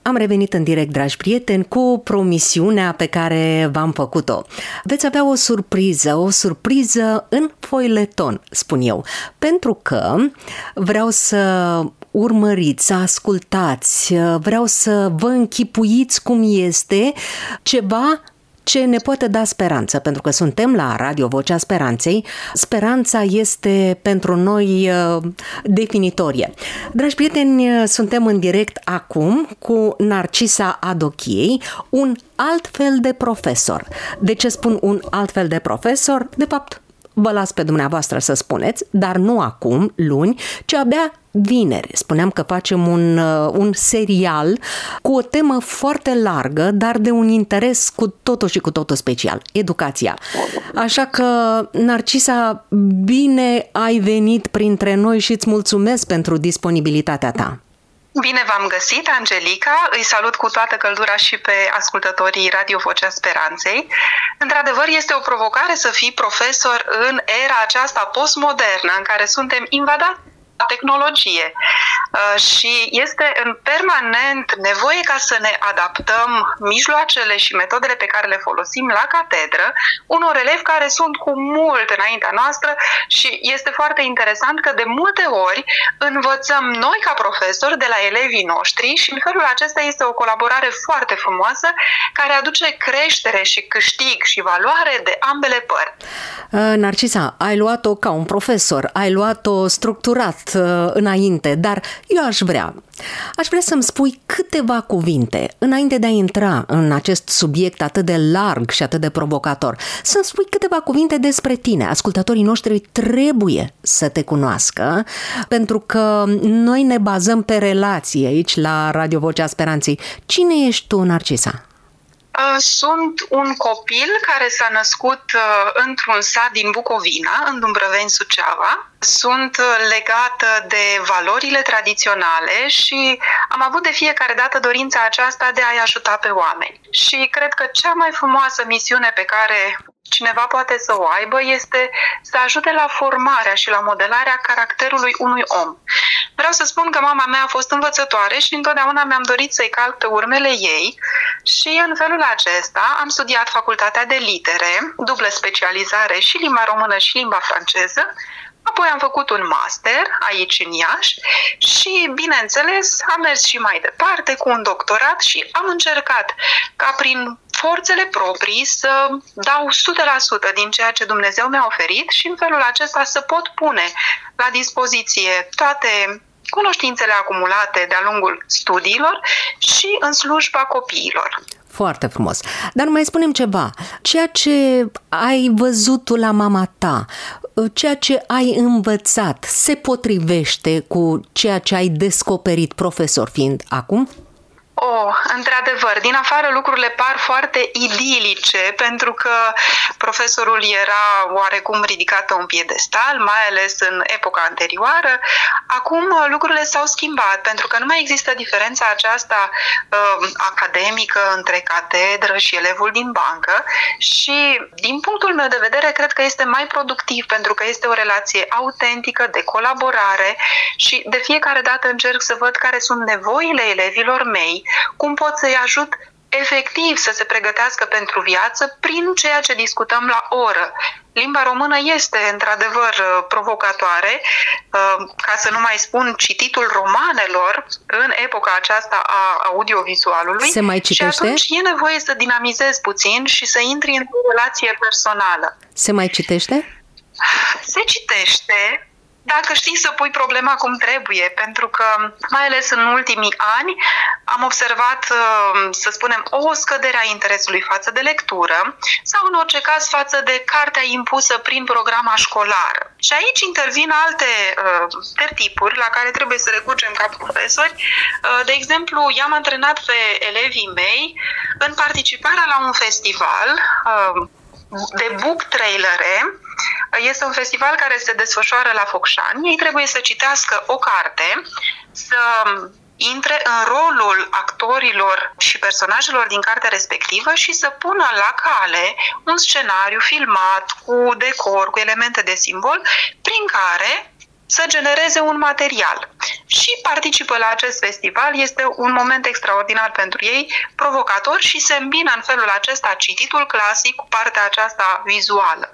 Am revenit în direct, dragi prieteni, cu promisiunea pe care v-am făcut-o. Veți avea o surpriză în foileton, spun eu, pentru că vreau să urmăriți, să ascultați, vreau să vă închipuiți cum este ceva ce ne poate da speranță, pentru că suntem la Radio Vocea Speranței. Speranța este pentru noi definitorie. Dragi prieteni, suntem în direct acum cu Narcisa Adochiei, un alt fel de profesor. De ce spun un alt fel de profesor? De fapt, vă las pe dumneavoastră să spuneți, dar nu acum, luni, ci abia vineri. Spuneam că facem un serial cu o temă foarte largă, dar de un interes cu totul și cu totul special, educația. Așa că, Narcisa, bine ai venit printre noi și îți mulțumesc pentru disponibilitatea ta. Bine v-am găsit, Angelica. Îi salut cu toată căldura și pe ascultătorii Radio Vocea Speranței. Într-adevăr, este o provocare să fii profesor în era aceasta postmodernă, în care suntem invadați de tehnologie și este în permanent nevoie ca să ne adaptăm mijloacele și metodele pe care le folosim la catedră unor elevi care sunt cu mult înaintea noastră și este foarte interesant că de multe ori învățăm noi ca profesori de la elevii noștri și în felul acesta este o colaborare foarte frumoasă care aduce creștere și câștig și valoare de ambele părți. Narcisa, ai luat-o ca un profesor, ai luat-o structurat înainte, dar eu aș vrea să-mi spui câteva cuvinte înainte de a intra în acest subiect atât de larg și atât de provocator. Să-mi spui câteva cuvinte despre tine. Ascultătorii noștri trebuie să te cunoască, pentru că noi ne bazăm pe relații aici la Radio Vocea Speranței. Cine ești tu, Narcisa? Sunt un copil care s-a născut într-un sat din Bucovina, în Dumbrăveni, Suceava. Sunt legată de valorile tradiționale și am avut de fiecare dată dorința aceasta de a-i ajuta pe oameni. Și cred că cea mai frumoasă misiune pe care cineva poate să o aibă este să ajute la formarea și la modelarea caracterului unui om. Vreau să spun că mama mea a fost învățătoare și întotdeauna mi-am dorit să-i calc pe urmele ei și în felul acesta am studiat facultatea de litere, dublă specializare și limba română și limba franceză. Apoi am făcut un master aici în Iași și, bineînțeles, am mers și mai departe cu un doctorat și am încercat ca prin forțele proprii să dau 100% din ceea ce Dumnezeu mi-a oferit și în felul acesta să pot pune la dispoziție toate cunoștințele acumulate de-a lungul studiilor și în slujba copiilor. Foarte frumos. Dar mai spunem ceva. Ceea ce ai văzut tu la mama ta, ceea ce ai învățat, se potrivește cu ceea ce ai descoperit profesor fiind acum? Într-adevăr, din afară lucrurile par foarte idilice, pentru că profesorul era oarecum ridicat pe un piedestal, mai ales în epoca anterioară. Acum lucrurile s-au schimbat, pentru că nu mai există diferența aceasta academică între catedră și elevul din bancă și, din punctul meu de vedere, cred că este mai productiv, pentru că este o relație autentică de colaborare și de fiecare dată încerc să văd care sunt nevoile elevilor mei, cum pot să-i ajut efectiv să se pregătească pentru viață prin ceea ce discutăm la oră. Limba română este într-adevăr provocatoare, ca să nu mai spun cititul romanelor în epoca aceasta a audiovizualului. Se mai citește? Și atunci e nevoie să dinamizezi puțin și să intri în relație personală. Se mai citește? Se citește, dacă știi să pui problema cum trebuie, pentru că, mai ales în ultimii ani, am observat, să spunem, o scădere a interesului față de lectură sau, în orice caz, față de cartea impusă prin programa școlară. Și aici intervin alte tertipuri la care trebuie să recurgem ca profesori. De exemplu, i-am antrenat pe elevii mei în participarea la un festival de book trailere. Este un festival care se desfășoară la Focșani. Ei trebuie să citească o carte, să intre în rolul actorilor și personajelor din cartea respectivă și să pună la cale un scenariu filmat cu decor, cu elemente de simbol, prin care să genereze un material și participă la acest festival. Este un moment extraordinar pentru ei, provocator, și se îmbină în felul acesta cititul clasic cu partea aceasta vizuală.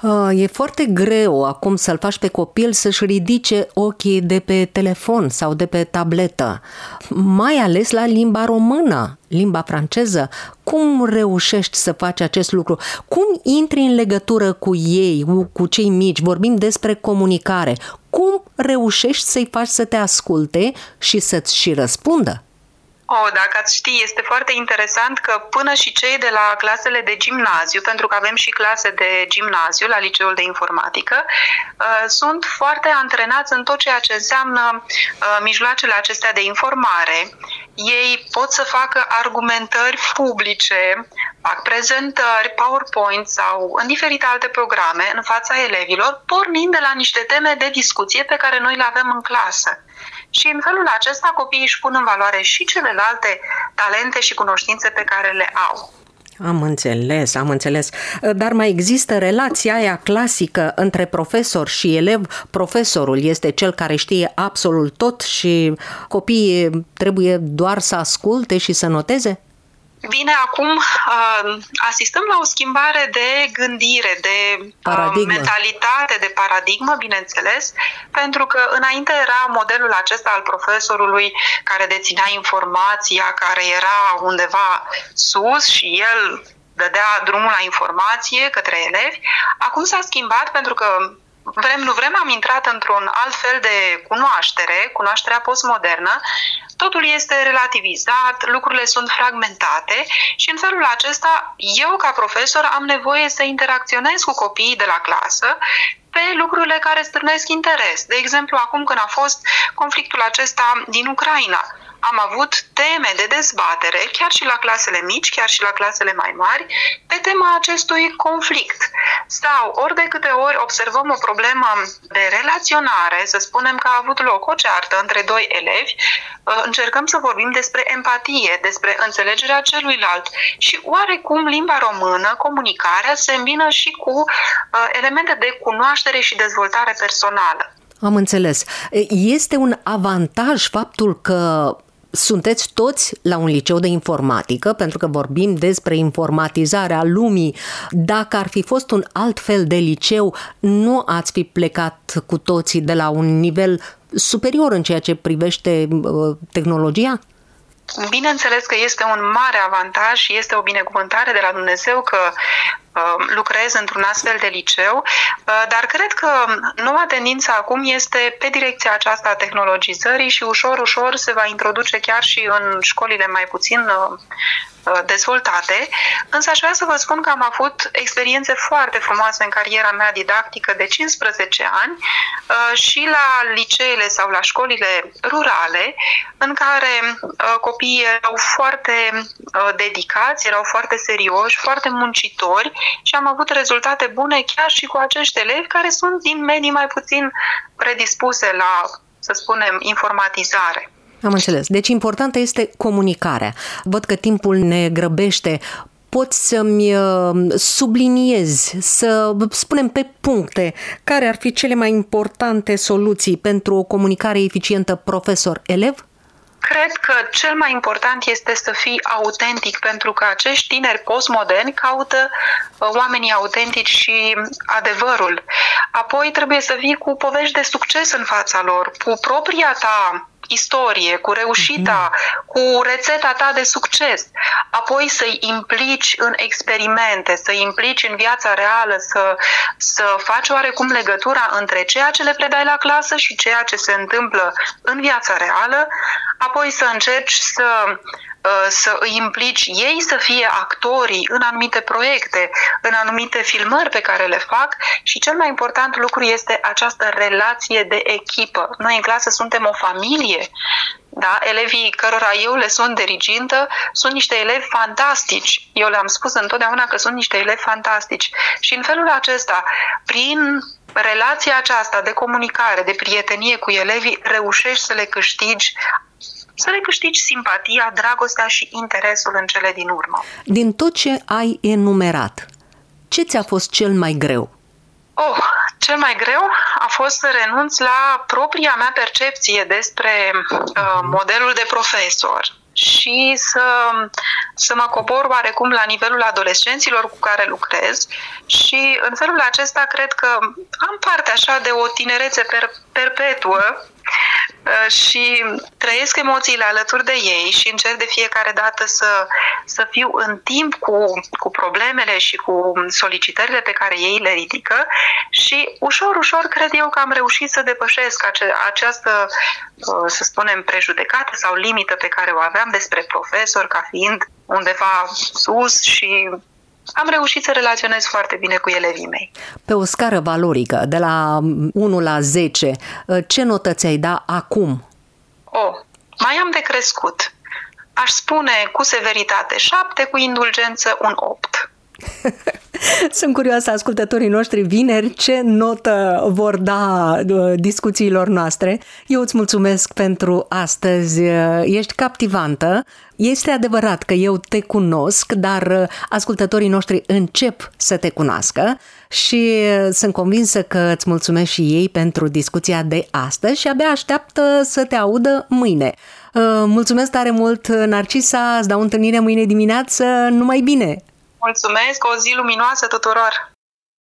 E foarte greu acum să-l faci pe copil să-și ridice ochii de pe telefon sau de pe tabletă, mai ales la limba română, limba franceză. Cum reușești să faci acest lucru? Cum intri în legătură cu ei, cu cei mici? Vorbim despre comunicare. Cum reușești să-i faci să te asculte și să-ți și răspundă? Dacă ați ști, este foarte interesant că până și cei de la clasele de gimnaziu, pentru că avem și clase de gimnaziu la liceul de informatică, sunt foarte antrenați în tot ceea ce înseamnă mijloacele acestea de informare. Ei pot să facă argumentări publice, fac prezentări, PowerPoint sau în diferite alte programe în fața elevilor, pornind de la niște teme de discuție pe care noi le avem în clasă. Și în felul acesta copiii își pun în valoare și celelalte talente și cunoștințe pe care le au. Am înțeles. Dar mai există relația aia clasică între profesor și elev? Profesorul este cel care știe absolut tot și copiii trebuie doar să asculte și să noteze? Bine, acum asistăm la o schimbare de gândire, de mentalitate, de paradigmă, bineînțeles, pentru că înainte era modelul acesta al profesorului care deținea informația, care era undeva sus și el dădea drumul la informație către elevi. Acum s-a schimbat pentru că vrem, nu vrem, am intrat într-un alt fel de cunoașterea postmodernă. Totul este relativizat, lucrurile sunt fragmentate și în felul acesta eu ca profesor am nevoie să interacționez cu copiii de la clasă pe lucrurile care stârnesc interes. De exemplu, acum când a fost conflictul acesta din Ucraina, am avut teme de dezbatere, chiar și la clasele mici, chiar și la clasele mai mari, pe tema acestui conflict. Sau ori de câte ori observăm o problemă de relaționare, să spunem că a avut loc o ceartă între doi elevi, încercăm să vorbim despre empatie, despre înțelegerea celuilalt și oarecum limba română, comunicarea, se îmbină și cu elemente de cunoaștere și dezvoltare personală. Am înțeles. Este un avantaj faptul că sunteți toți la un liceu de informatică, pentru că vorbim despre informatizarea lumii. Dacă ar fi fost un alt fel de liceu, nu ați fi plecat cu toții de la un nivel superior în ceea ce privește tehnologia? Bineînțeles că este un mare avantaj și este o binecuvântare de la Dumnezeu că lucrez într-un astfel de liceu, dar cred că noua tendință acum este pe direcția aceasta a tehnologizării și ușor se va introduce chiar și în școlile mai puțin dezvoltate, însă aș vrea să vă spun că am avut experiențe foarte frumoase în cariera mea didactică de 15 ani și la liceele sau la școlile rurale, în care copiii erau foarte dedicați, erau foarte serioși, foarte muncitori și am avut rezultate bune chiar și cu acești elevi care sunt din medii mai puțin predispuse la, să spunem, informatizare. Am înțeles. Deci importantă este comunicarea. Văd că timpul ne grăbește. Poți să-mi subliniezi, să spunem pe puncte, care ar fi cele mai importante soluții pentru o comunicare eficientă profesor-elev? Cred că cel mai important este să fii autentic, pentru că acești tineri postmoderni caută oamenii autentici și adevărul. Apoi trebuie să vii cu povești de succes în fața lor, cu propria ta istorie, cu reușita, cu rețeta ta de succes, apoi să-i implici în experimente, să-i implici în viața reală, să faci oarecum legătura între ceea ce le predai la clasă și ceea ce se întâmplă în viața reală, apoi să încerci să îi implici ei să fie actorii în anumite proiecte, în anumite filmări pe care le fac și cel mai important lucru este această relație de echipă. Noi în clasă suntem o familie, da? Elevii cărora eu le sunt dirigintă sunt niște elevi fantastici. Eu le-am spus întotdeauna că sunt niște elevi fantastici și în felul acesta, prin relația aceasta de comunicare, de prietenie cu elevii, reușești să le câștigi simpatia, dragostea și interesul în cele din urmă. Din tot ce ai enumerat, ce ți-a fost cel mai greu? Cel mai greu a fost să renunț la propria mea percepție despre modelul de profesor și să mă cobor oarecum la nivelul adolescenților cu care lucrez și în felul acesta cred că am parte așa de o tinerețe perpetuă și trăiesc emoțiile alături de ei și încerc de fiecare dată să fiu în timp cu problemele și cu solicitările pe care ei le ridică și ușor, ușor cred eu că am reușit să depășesc această, să spunem, prejudecată sau limită pe care o aveam despre profesor ca fiind undeva sus și am reușit să relaționez foarte bine cu elevii mei. Pe o scară valorică, de la 1 la 10, ce notă ți-ai da acum? Mai am de crescut. Aș spune cu severitate 7, cu indulgență un 8. Sunt curioasă, ascultătorii noștri vineri, ce notă vor da discuțiilor noastre. Eu îți mulțumesc pentru astăzi, ești captivantă. Este adevărat că eu te cunosc, dar ascultătorii noștri încep să te cunoască și sunt convinsă că îți mulțumesc și ei pentru discuția de astăzi și abia așteaptă să te audă mâine. Mulțumesc tare mult, Narcisa, îți dau întâlnire mâine dimineață, numai bine! Mulțumesc, o zi luminoasă tuturor!